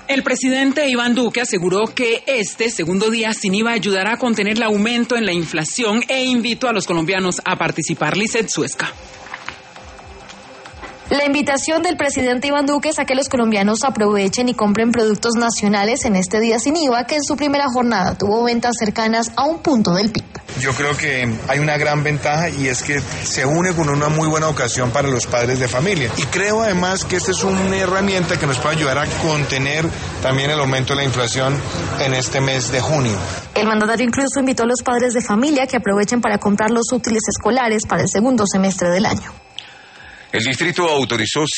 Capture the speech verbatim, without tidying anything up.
El presidente Iván Duque aseguró que este segundo día sin I V A ayudará a contener el aumento en la inflación e invitó a los colombianos a participar. Lizeth Suezca. La invitación del presidente Iván Duque es a que los colombianos aprovechen y compren productos nacionales en este día sin I V A, que en su primera jornada tuvo ventas cercanas a un punto del P I B. Yo creo que hay una gran ventaja y es que se une con una muy buena ocasión para los padres de familia. Y creo además que esta es una herramienta que nos puede ayudar a contener también el aumento de la inflación en este mes de junio. El mandatario incluso invitó a los padres de familia que aprovechen para comprar los útiles escolares para el segundo semestre del año. El distrito autorizó